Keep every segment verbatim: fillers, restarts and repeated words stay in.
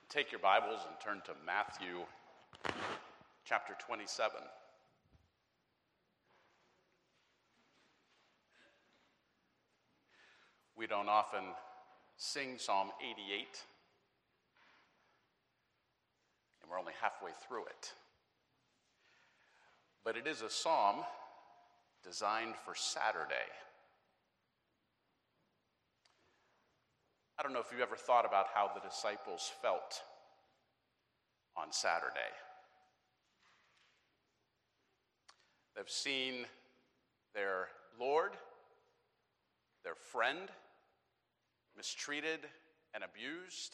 Take your Bibles and turn to Matthew chapter twenty-seven. We don't often sing Psalm eighty-eight, and we're only halfway through it. But it is a psalm designed for Saturday. I don't know if you've ever thought about how the disciples felt on Saturday. They've seen their Lord, their friend, mistreated and abused.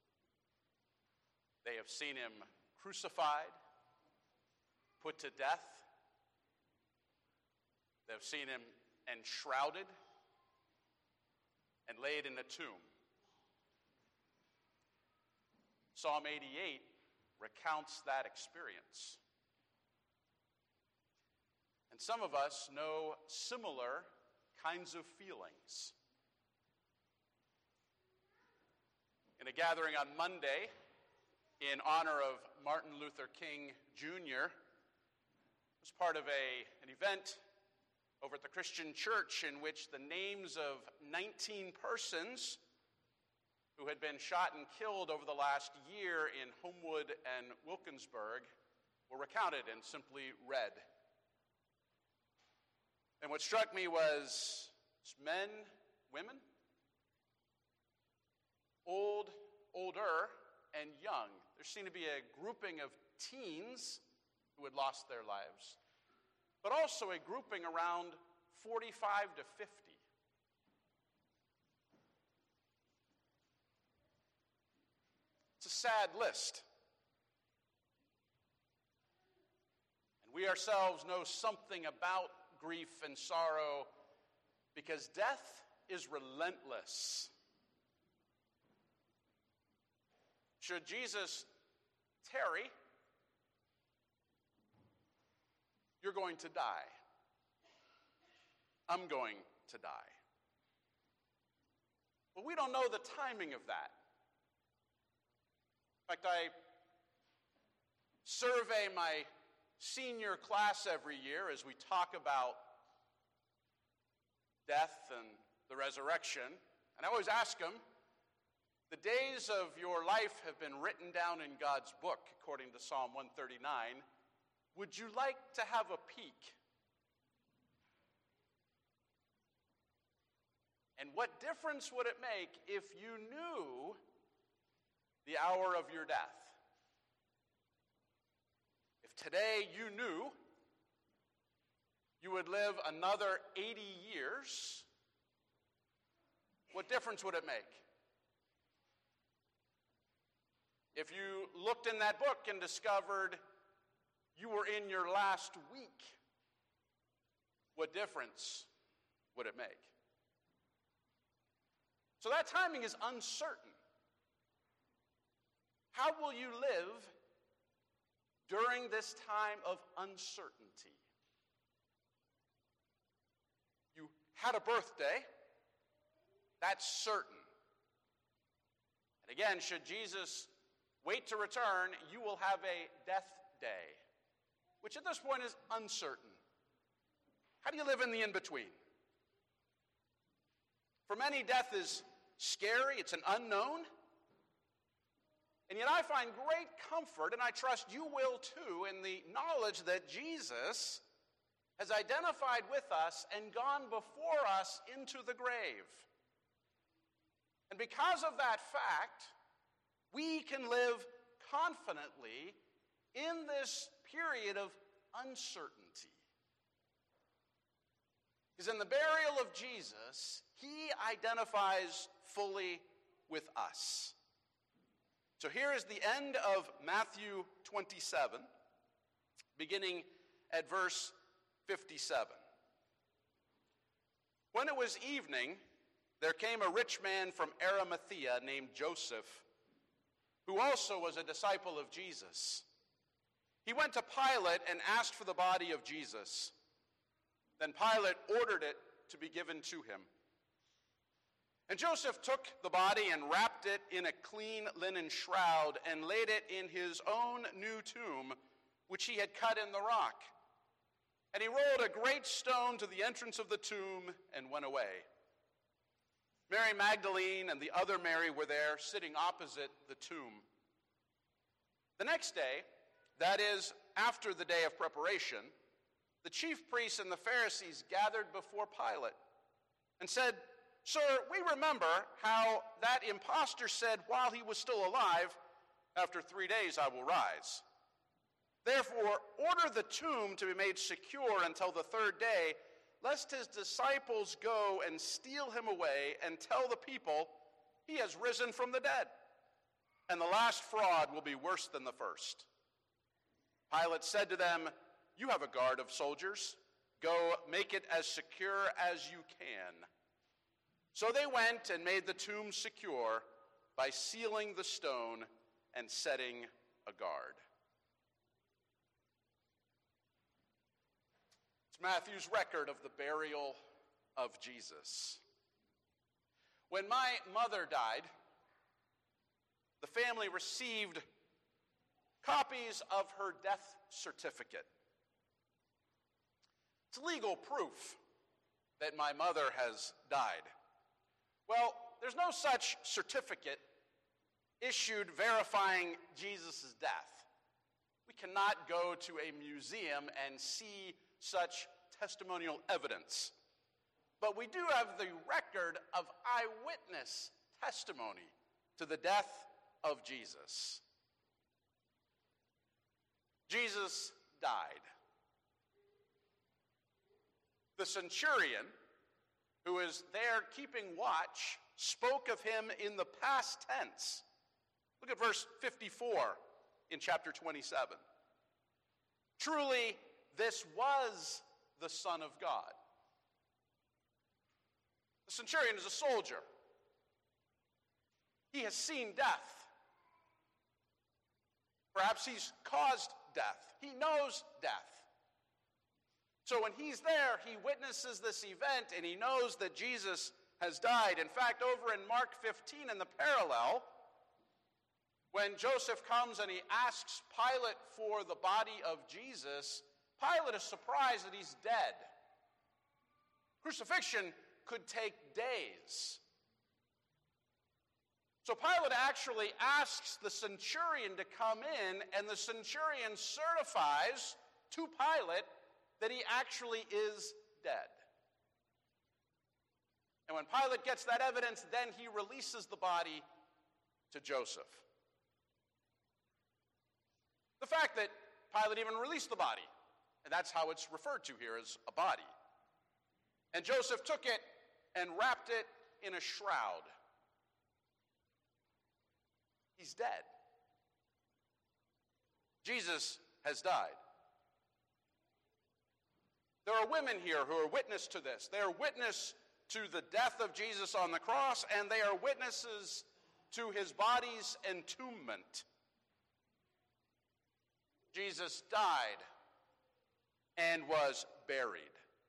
They have seen him crucified, put to death. They've seen him enshrouded and laid in a tomb. Psalm eighty-eight recounts that experience. And some of us know similar kinds of feelings. In a gathering on Monday in honor of Martin Luther King Junior, it was part of a, an event over at the Christian Church in which the names of nineteen persons who had been shot and killed over the last year in Homewood and Wilkinsburg were recounted and simply read. And what struck me was men, women, old, older, and young. There seemed to be a grouping of teens who had lost their lives, but also a grouping around forty-five to fifty. It's a sad list. And we ourselves know something about grief and sorrow because death is relentless. Should Jesus tarry, you're going to die. I'm going to die. But we don't know the timing of that. In fact, I survey my senior class every year as we talk about death and the resurrection. And I always ask them, the days of your life have been written down in God's book, according to Psalm one thirty-nine. Would you like to have a peek? And what difference would it make if you knew the hour of your death? If today you knew you would live another eighty years, what difference would it make? If you looked in that book and discovered you were in your last week, what difference would it make? So that timing is uncertain. How will you live during this time of uncertainty? You had a birthday, that's certain. And again, should Jesus wait to return, you will have a death day, which at this point is uncertain. How do you live in the in-between? For many, death is scary, it's an unknown. And yet I find great comfort, and I trust you will too, in the knowledge that Jesus has identified with us and gone before us into the grave. And because of that fact, we can live confidently in this period of uncertainty. Because in the burial of Jesus, he identifies fully with us. So here is the end of Matthew twenty-seven, beginning at verse fifty-seven. When it was evening, there came a rich man from Arimathea named Joseph, who also was a disciple of Jesus. He went to Pilate and asked for the body of Jesus. Then Pilate ordered it to be given to him. And Joseph took the body and wrapped it in a clean linen shroud and laid it in his own new tomb, which he had cut in the rock. And he rolled a great stone to the entrance of the tomb and went away. Mary Magdalene and the other Mary were there, sitting opposite the tomb. The next day, that is, after the day of preparation, the chief priests and the Pharisees gathered before Pilate and said, "Sir, we remember how that impostor said while he was still alive, 'After three days I will rise.' Therefore, order the tomb to be made secure until the third day, lest his disciples go and steal him away and tell the people, 'He has risen from the dead.' And the last fraud will be worse than the first." Pilate said to them, "You have a guard of soldiers. Go make it as secure as you can." So they went and made the tomb secure by sealing the stone and setting a guard. It's Matthew's record of the burial of Jesus. When my mother died, the family received copies of her death certificate. It's legal proof that my mother has died. Well, there's no such certificate issued verifying Jesus' death. We cannot go to a museum and see such testimonial evidence. But we do have the record of eyewitness testimony to the death of Jesus. Jesus died. The centurion, who is there keeping watch, spoke of him in the past tense. Look at verse fifty-four in chapter twenty-seven. Truly, this was the Son of God. The centurion is a soldier. He has seen death. Perhaps he's caused death. He knows death. So when he's there, he witnesses this event and he knows that Jesus has died. In fact, over in Mark fifteen in the parallel, when Joseph comes and he asks Pilate for the body of Jesus, Pilate is surprised that he's dead. Crucifixion could take days. So Pilate actually asks the centurion to come in, and the centurion certifies to Pilate that he actually is dead. And when Pilate gets that evidence, then he releases the body to Joseph. The fact that Pilate even released the body, and that's how it's referred to here as a body. And Joseph took it and wrapped it in a shroud. He's dead. Jesus has died. There are women here who are witness to this. They are witness to the death of Jesus on the cross, and they are witnesses to his body's entombment. Jesus died and was buried.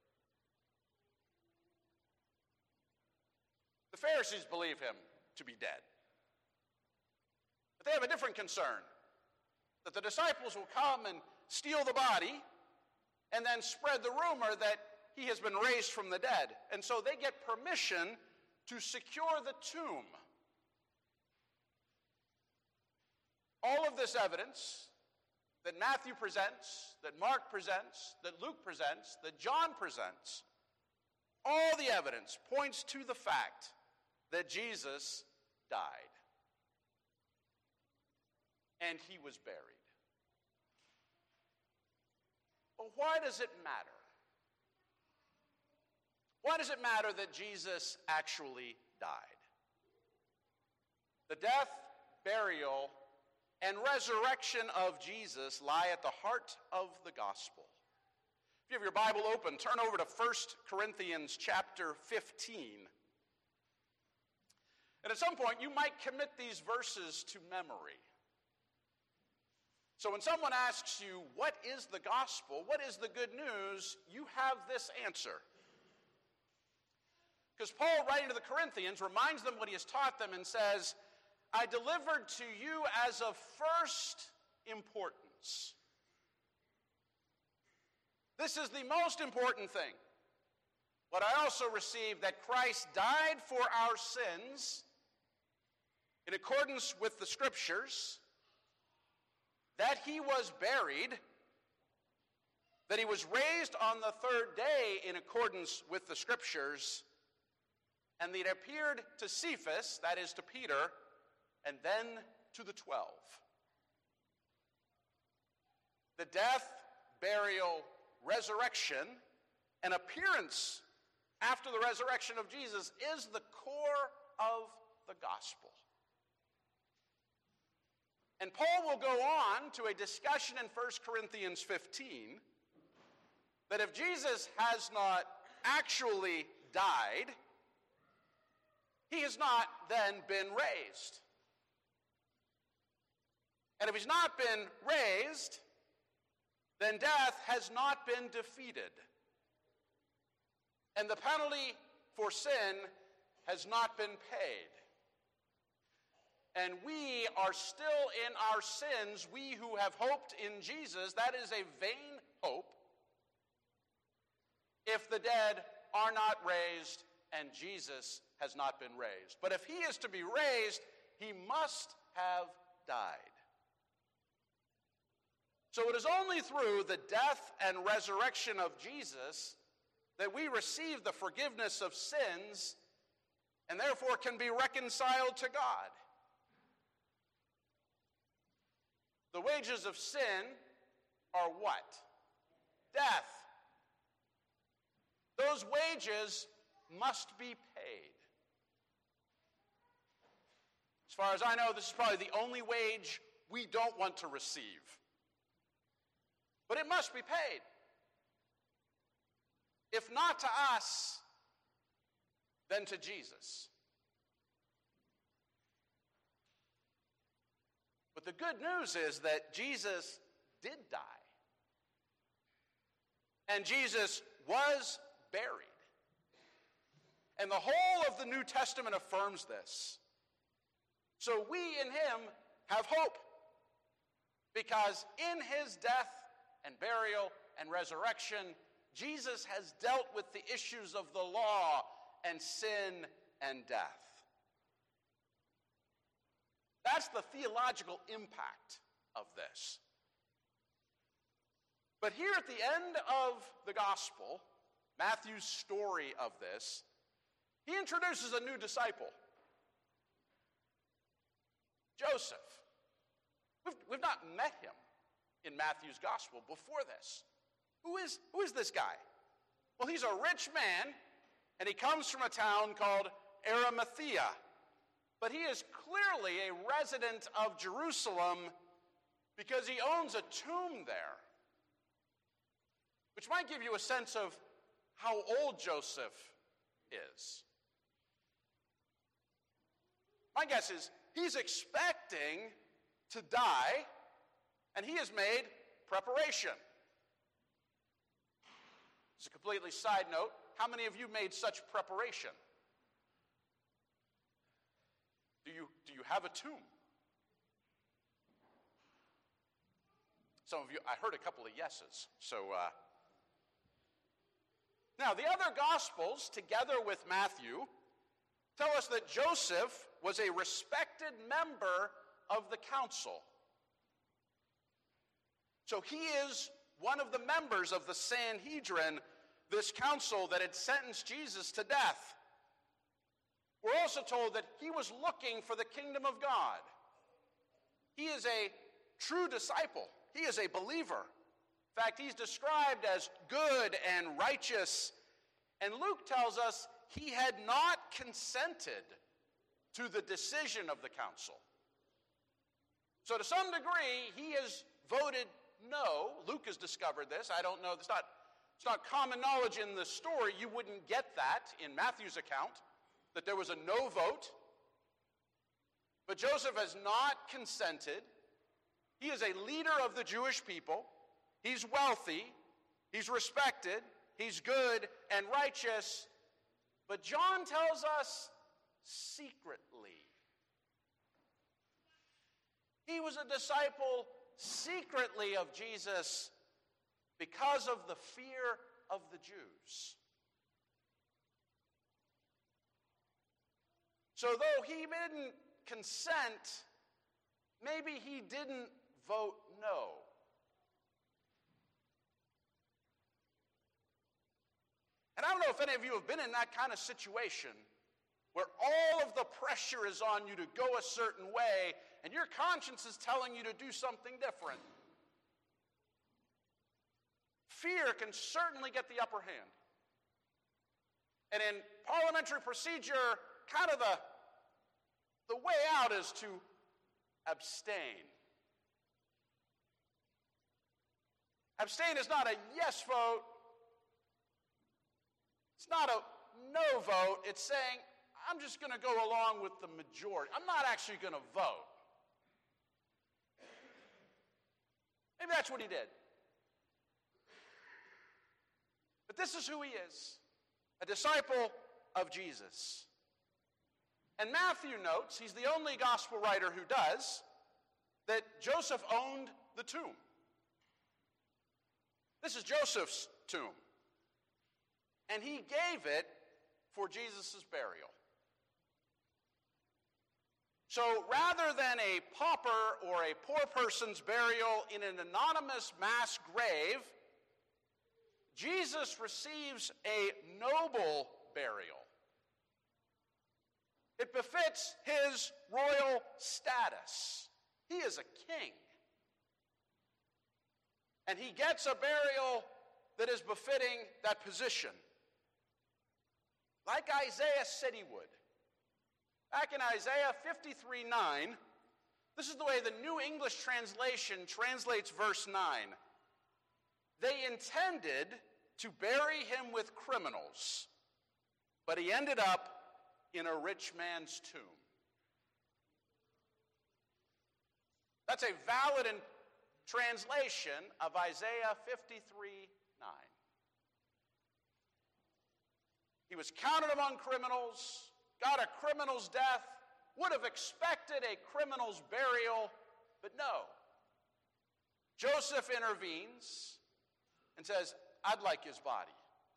The Pharisees believe him to be dead. But they have a different concern, that the disciples will come and steal the body and then spread the rumor that he has been raised from the dead. And so they get permission to secure the tomb. All of this evidence that Matthew presents, that Mark presents, that Luke presents, that John presents, all the evidence points to the fact that Jesus died. And he was buried. But why does it matter? Why does it matter that Jesus actually died? The death, burial, and resurrection of Jesus lie at the heart of the gospel. If you have your Bible open, turn over to First Corinthians chapter fifteen. And at some point, you might commit these verses to memory. So when someone asks you, what is the gospel? What is the good news? You have this answer. Because Paul, writing to the Corinthians, reminds them what he has taught them and says, I delivered to you as of first importance. This is the most important thing. What I also received, that Christ died for our sins in accordance with the Scriptures, that he was buried, that he was raised on the third day in accordance with the Scriptures, and that he appeared to Cephas, that is to Peter, and then to the twelve. The death, burial, resurrection, and appearance after the resurrection of Jesus is the core of the gospel. And Paul will go on to a discussion in First Corinthians fifteen that if Jesus has not actually died, he has not then been raised. And if he's not been raised, then death has not been defeated. And the penalty for sin has not been paid. And we are still in our sins, we who have hoped in Jesus. That is a vain hope if the dead are not raised and Jesus has not been raised. But if he is to be raised, he must have died. So it is only through the death and resurrection of Jesus that we receive the forgiveness of sins and therefore can be reconciled to God. The wages of sin are what? Death. Those wages must be paid. As far as I know, this is probably the only wage we don't want to receive. But it must be paid. If not to us, then to Jesus. But the good news is that Jesus did die. And Jesus was buried. And the whole of the New Testament affirms this. So we in him have hope. Because in his death and burial and resurrection, Jesus has dealt with the issues of the law and sin and death. That's the theological impact of this. But here at the end of the gospel, Matthew's story of this, he introduces a new disciple, Joseph. We've, we've not met him in Matthew's gospel before this. Who is, who is this guy? Well, he's a rich man, and he comes from a town called Arimathea. But he is clearly a resident of Jerusalem because he owns a tomb there, which might give you a sense of how old Joseph is. My guess is he's expecting to die, and he has made preparation. As a completely side note, how many of you made such preparation? Do you, do you have a tomb? Some of you, I heard a couple of yeses. So, uh, now the other Gospels, together with Matthew, tell us that Joseph was a respected member of the council. So he is one of the members of the Sanhedrin, this council that had sentenced Jesus to death. We're also told that he was looking for the kingdom of God. He is a true disciple. He is a believer. In fact, he's described as good and righteous. And Luke tells us he had not consented to the decision of the council. So to some degree, he has voted no. Luke has discovered this. I don't know. It's not, it's not common knowledge in the story. You wouldn't get that in Matthew's account, that there was a no vote. But Joseph has not consented. He is a leader of the Jewish people. He's wealthy. He's respected. He's good and righteous. But John tells us secretly. He was a disciple secretly of Jesus because of the fear of the Jews. So though he didn't consent, maybe he didn't vote no. And I don't know if any of you have been in that kind of situation where all of the pressure is on you to go a certain way and your conscience is telling you to do something different. Fear can certainly get the upper hand. And in parliamentary procedure, kind of the, the way out is to abstain. Abstain is not a yes vote. It's not a no vote. It's saying, I'm just going to go along with the majority. I'm not actually going to vote. Maybe that's what he did. But this is who he is, a disciple of Jesus. And Matthew notes, he's the only gospel writer who does, that Joseph owned the tomb. This is Joseph's tomb. And he gave it for Jesus' burial. So rather than a pauper or a poor person's burial in an anonymous mass grave, Jesus receives a noble burial. It befits his royal status. He is a king. And he gets a burial that is befitting that position. Like Isaiah said he would. Back in Isaiah fifty-three nine, this is the way the New English translation translates verse nine. They intended to bury him with criminals, but he ended up in a rich man's tomb. That's a valid translation of Isaiah fifty-three nine. He was counted among criminals, got a criminal's death, would have expected a criminal's burial, but no. Joseph intervenes and says, I'd like his body.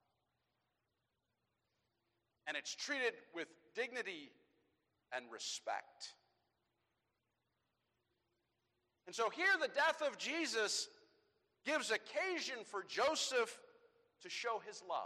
And it's treated with dignity and respect. And so here the death of Jesus gives occasion for Joseph to show his love.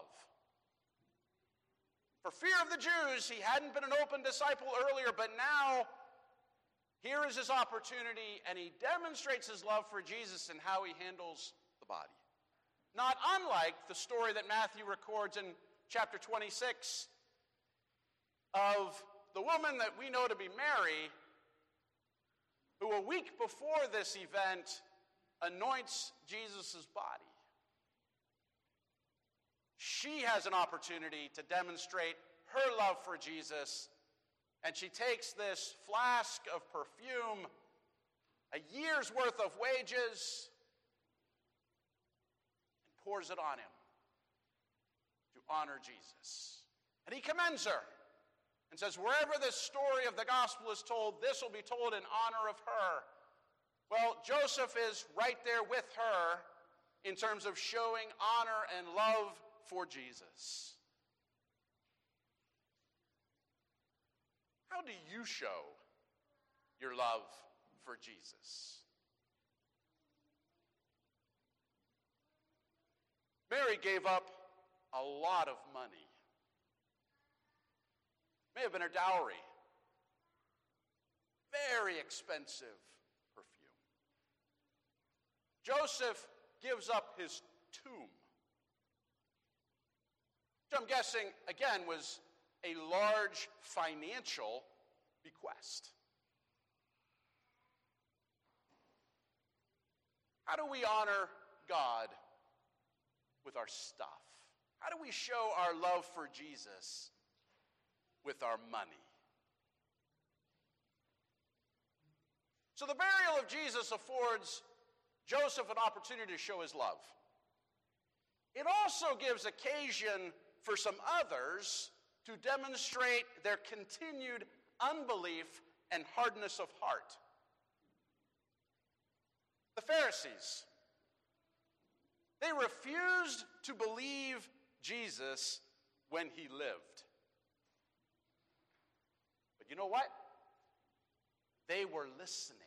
For fear of the Jews, he hadn't been an open disciple earlier, but now here is his opportunity, and he demonstrates his love for Jesus and how he handles the body. Not unlike the story that Matthew records in chapter twenty-six of the woman that we know to be Mary, who a week before this event anoints Jesus' body. She has an opportunity to demonstrate her love for Jesus, and she takes this flask of perfume, a year's worth of wages, and pours it on him to honor Jesus. And he commends her and says, wherever this story of the gospel is told, this will be told in honor of her. Well, Joseph is right there with her in terms of showing honor and love for Jesus. How do you show your love for Jesus? Mary gave up a lot of money. May have been her dowry. Very expensive perfume. Joseph gives up his tomb, which I'm guessing, again, was a large financial bequest. How do we honor God with our stuff? How do we show our love for Jesus with our money? So the burial of Jesus affords Joseph an opportunity to show his love. It also gives occasion for some others to demonstrate their continued unbelief and hardness of heart. The Pharisees, they refused to believe Jesus when he lived. But you know what? They were listening.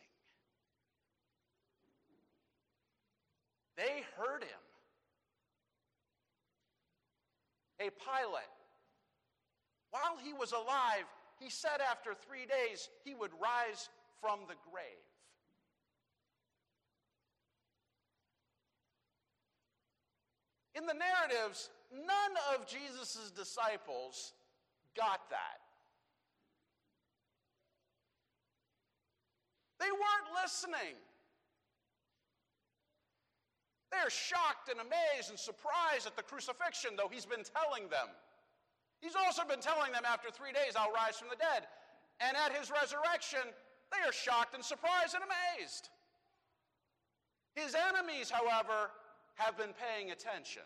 They heard him. Hey, Pilate, while he was alive, he said after three days he would rise from the grave. In the narratives, none of Jesus' disciples got that. They weren't listening. They're shocked and amazed and surprised at the crucifixion, though he's been telling them. He's also been telling them after three days, I'll rise from the dead. And at his resurrection, they are shocked and surprised and amazed. His enemies, however, have been paying attention.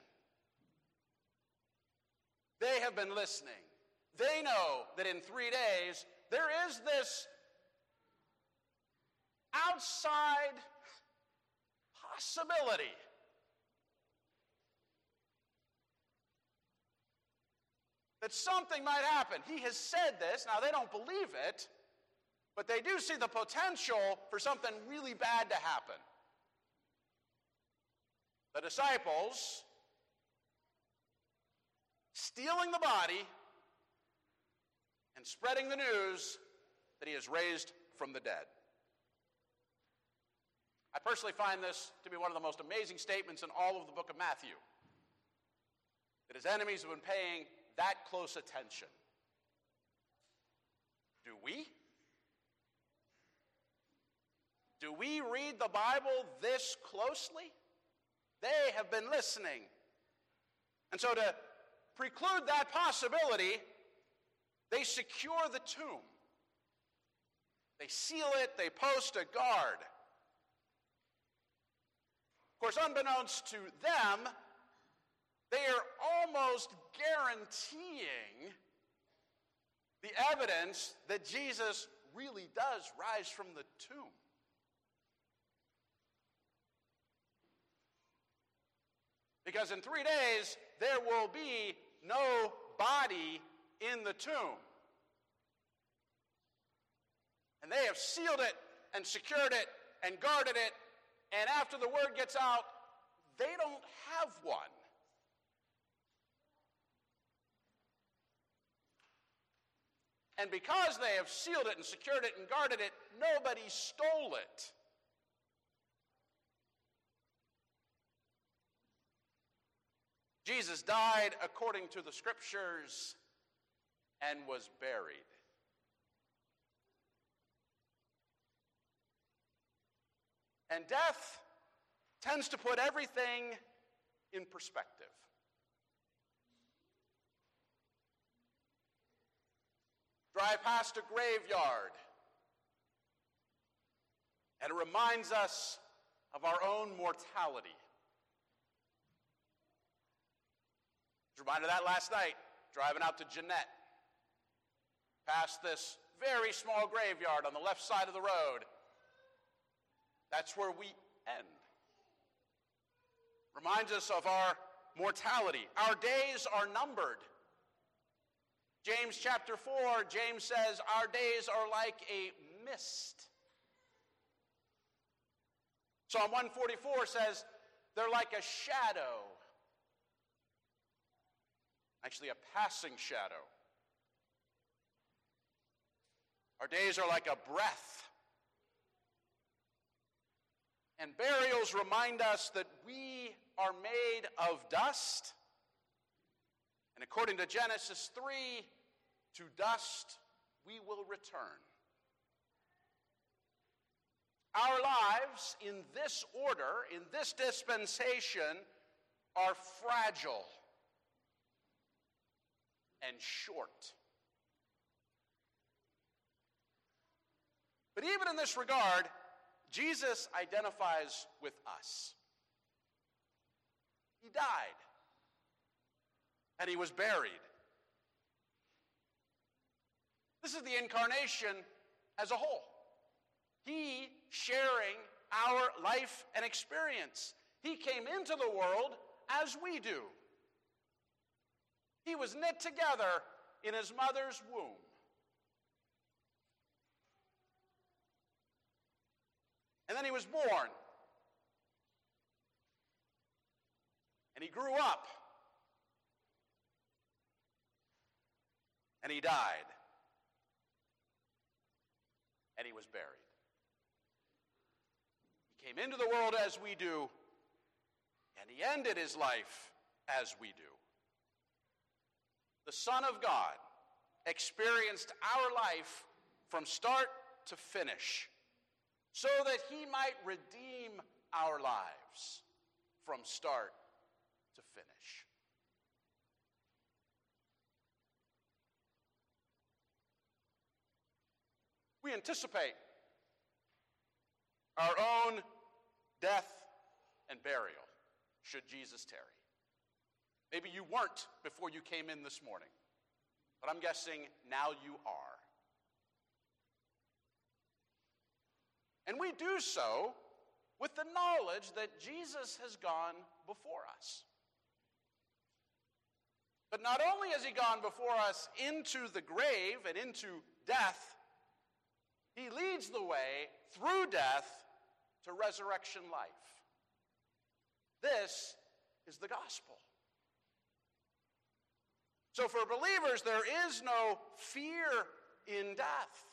They have been listening. They know that in three days, there is this outside possibility that something might happen. He has said this. Now, they don't believe it, but they do see the potential for something really bad to happen. The disciples stealing the body and spreading the news that he is raised from the dead. I personally find this to be one of the most amazing statements in all of the book of Matthew. That his enemies have been paying that close attention. Do we? Do we read the Bible this closely? They have been listening. And so to preclude that possibility, they secure the tomb. They seal it, they post a guard. Of course, unbeknownst to them, they are almost guaranteeing the evidence that Jesus really does rise from the tomb. Because in three days, there will be no body in the tomb. And they have sealed it and secured it and guarded it, and after the word gets out, they don't have one. And because they have sealed it and secured it and guarded it, nobody stole it. Jesus died according to the scriptures and was buried. And death tends to put everything in perspective. Drive past a graveyard, and it reminds us of our own mortality. I was reminded of that last night, driving out to Jeanette, past this very small graveyard on the left side of the road. That's where we end. Reminds us of our mortality. Our days are numbered. James chapter four, James says, our days are like a mist. Psalm one forty-four says, they're like a shadow. Actually, a passing shadow. Our days are like a breath. And burials remind us that we are made of dust. And according to Genesis three, to dust we will return. Our lives in this order, in this dispensation, are fragile and short. But even in this regard, Jesus identifies with us. He died, and he was buried. This is the incarnation as a whole. He sharing our life and experience. He came into the world as we do. He was knit together in his mother's womb. And then he was born. And he grew up. And he died. And he was buried. He came into the world as we do, and he ended his life as we do. The Son of God experienced our life from start to finish, so that he might redeem our lives from start to finish. We anticipate our own death and burial should Jesus tarry. Maybe you weren't before you came in this morning, but I'm guessing now you are. And we do so with the knowledge that Jesus has gone before us. But not only has he gone before us into the grave and into death, he leads the way through death to resurrection life. This is the gospel. So for believers, there is no fear in death,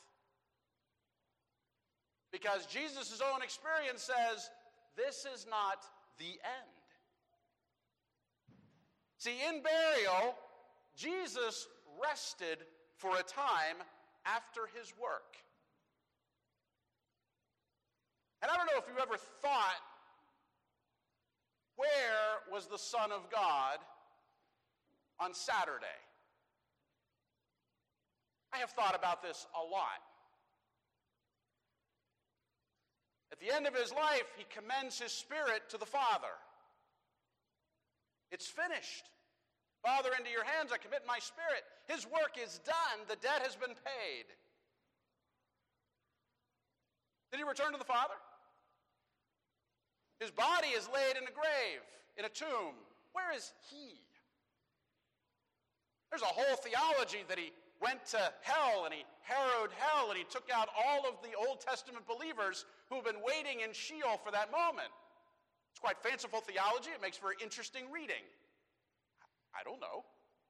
because Jesus' own experience says, this is not the end. See, in burial, Jesus rested for a time after his work. And I don't know if you ever thought, where was the Son of God on Saturday? I have thought about this a lot. At the end of his life, he commends his spirit to the Father. It's finished. Father, into your hands I commit my spirit. His work is done. The debt has been paid. Did he return to the Father? His body is laid in a grave, in a tomb. Where is he? There's a whole theology that he went to hell and he harrowed hell and he took out all of the Old Testament believers who have been waiting in Sheol for that moment. It's quite fanciful theology. It makes for interesting reading. I don't know.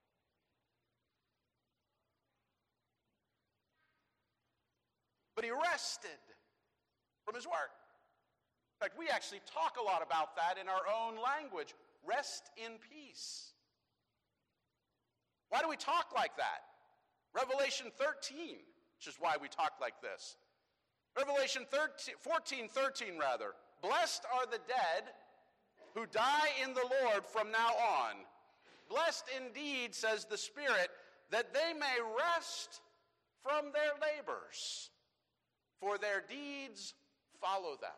But he rested from his work. In fact, we actually talk a lot about that in our own language. Rest in peace. Why do we talk like that? Revelation thirteen, which is why we talk like this. Revelation thirteen, fourteen thirteen, rather. Blessed are the dead who die in the Lord from now on. Blessed indeed, says the Spirit, that they may rest from their labors, for their deeds follow them.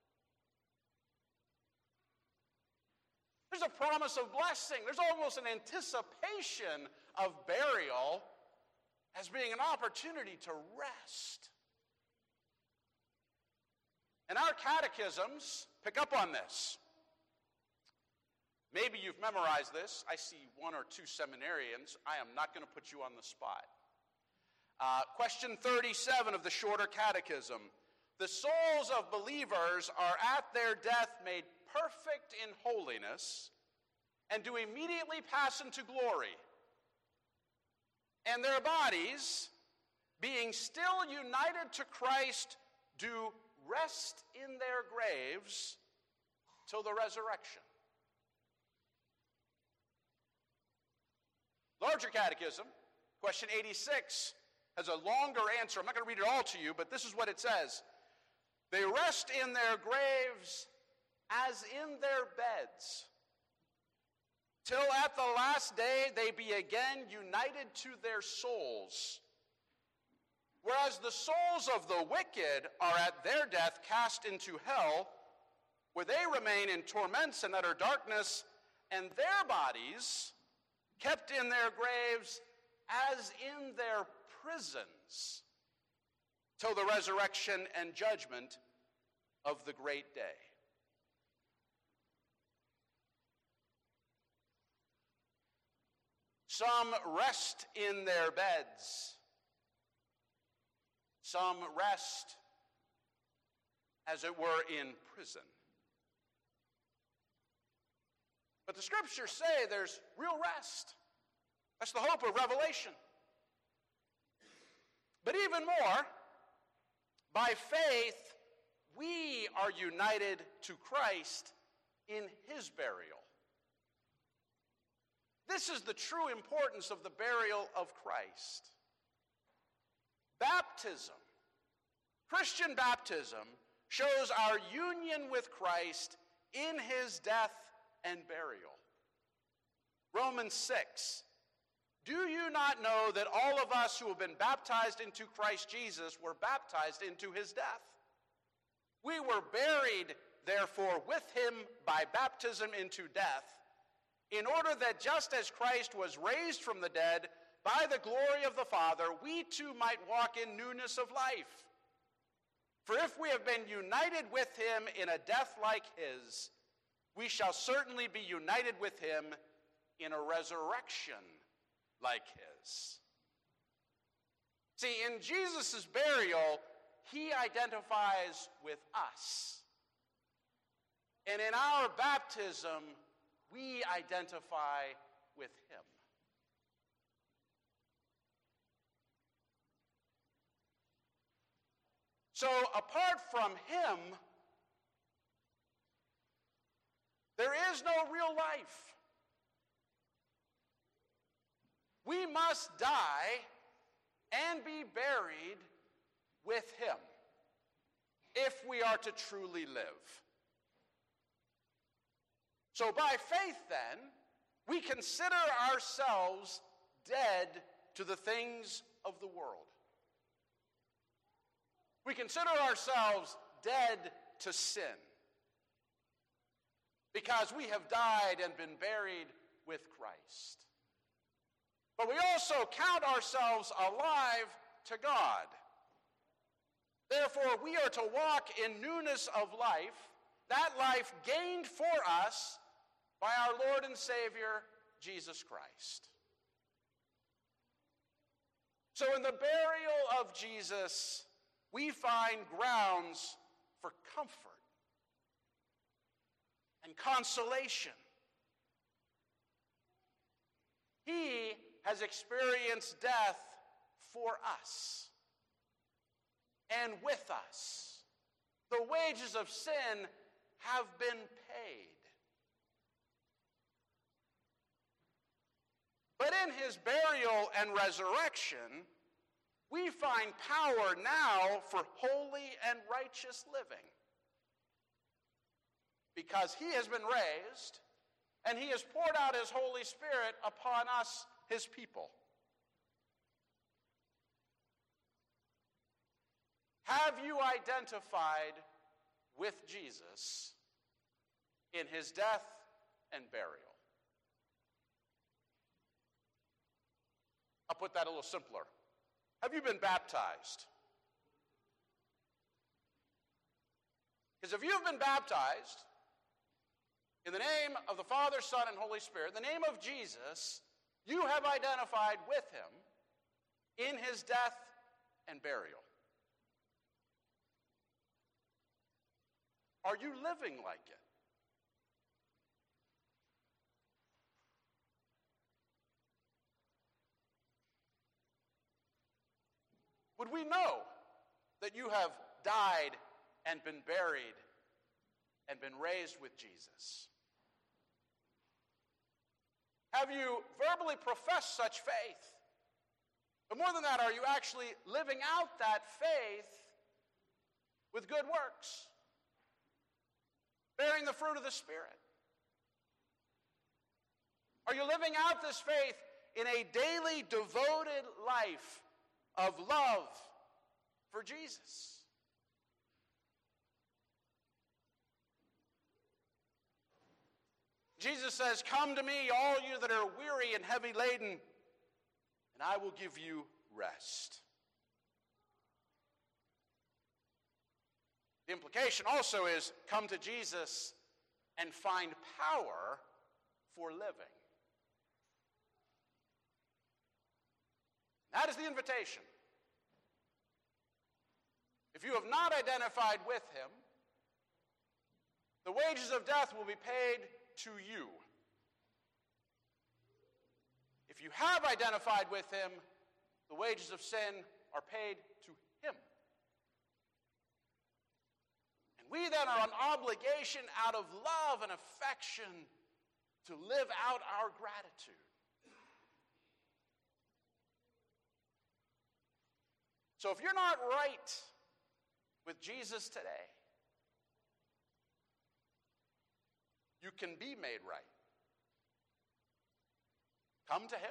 There's a promise of blessing. There's almost an anticipation of burial as being an opportunity to rest. And our catechisms pick up on this. Maybe you've memorized this. I see one or two seminarians. I am not going to put you on the spot. Uh, question thirty-seven of the Shorter Catechism. The souls of believers are at their death made perfect in holiness and do immediately pass into glory. And their bodies, being still united to Christ, do rest in their graves till the resurrection. Larger Catechism, question eighty-six, has a longer answer. I'm not going to read it all to you, but this is what it says. They rest in their graves as in their beds, till at the last day they be again united to their souls. Whereas the souls of the wicked are at their death cast into hell, where they remain in torments and utter darkness, and their bodies kept in their graves as in their prisons till the resurrection and judgment of the great day. Some rest in their beds. Some rest, as it were, in prison. But the scriptures say there's real rest. That's the hope of Revelation. But even more, by faith, we are united to Christ in his burial. This is the true importance of the burial of Christ. Baptism, Christian baptism, shows our union with Christ in his death and burial. Romans six. Do you not know that all of us who have been baptized into Christ Jesus were baptized into his death? We were buried, therefore, with him by baptism into death, in order that just as Christ was raised from the dead by the glory of the Father, we too might walk in newness of life. For if we have been united with him in a death like his, we shall certainly be united with him in a resurrection like his. See, in Jesus' burial, he identifies with us. And in our baptism, we identify with him. So apart from him, there is no real life. We must die and be buried with him if we are to truly live. So by faith, then, we consider ourselves dead to the things of the world. We consider ourselves dead to sin because we have died and been buried with Christ. But we also count ourselves alive to God. Therefore, we are to walk in newness of life, that life gained for us by our Lord and Savior, Jesus Christ. So in the burial of Jesus, we find grounds for comfort and consolation. He has experienced death for us and with us. The wages of sin have been paid. But in his burial and resurrection, we find power now for holy and righteous living. Because he has been raised, and he has poured out his Holy Spirit upon us, his people. Have you identified with Jesus in his death and burial? I'll put that a little simpler. Have you been baptized? Because if you've been baptized in the name of the Father, Son, and Holy Spirit, in the name of Jesus, you have identified with him in his death and burial. Are you living like it? Would we know that you have died and been buried and been raised with Jesus? Have you verbally professed such faith? But more than that, are you actually living out that faith with good works? Bearing the fruit of the Spirit? Are you living out this faith in a daily devoted life of love for Jesus? Jesus says, "Come to me, all you that are weary and heavy laden, and I will give you rest. The implication also is come to Jesus and find power for living. That is the invitation. If you have not identified with him, the wages of death will be paid to you. If you have identified with him, the wages of sin are paid to him. And we then are on obligation out of love and affection to live out our gratitude. So if you're not right with Jesus today, you can be made right. Come to him.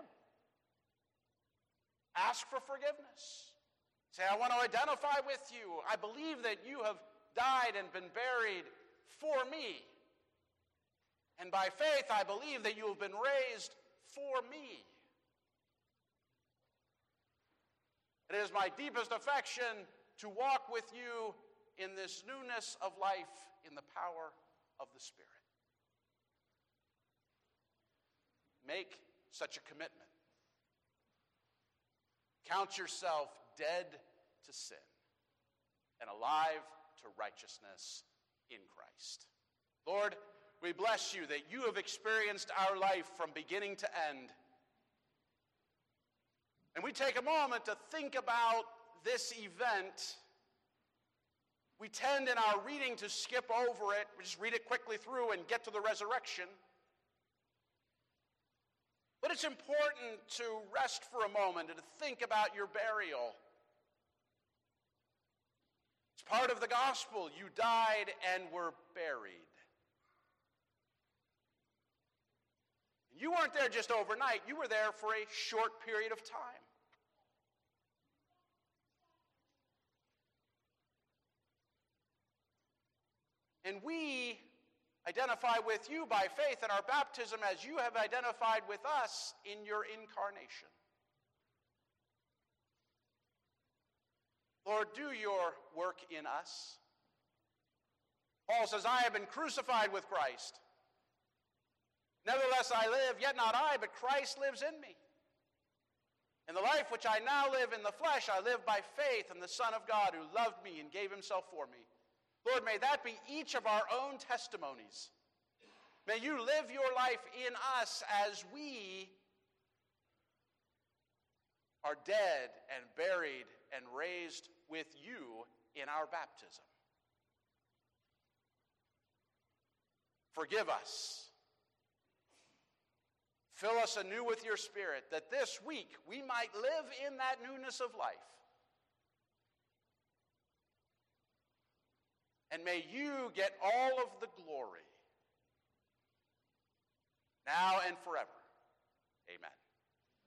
Ask for forgiveness. Say, I want to identify with you. I believe that you have died and been buried for me. And by faith, I believe that you have been raised for me. It is my deepest affection to walk with you in this newness of life in the power of the Spirit. Make such a commitment. Count yourself dead to sin and alive to righteousness in Christ. Lord, we bless you that you have experienced our life from beginning to end. And we take a moment to think about this event. We tend in our reading to skip over it. We just read it quickly through and get to the resurrection. But it's important to rest for a moment and to think about your burial. It's part of the gospel. You died and were buried. You weren't there just overnight. You were there for a short period of time. And we identify with you by faith in our baptism as you have identified with us in your incarnation. Lord, do your work in us. Paul says, I have been crucified with Christ. Nevertheless I live, yet not I, but Christ lives in me. In the life which I now live in the flesh, I live by faith in the Son of God who loved me and gave himself for me. Lord, may that be each of our own testimonies. May you live your life in us as we are dead and buried and raised with you in our baptism. Forgive us. Fill us anew with your Spirit, that this week we might live in that newness of life. And may you get all of the glory, now and forever. Amen.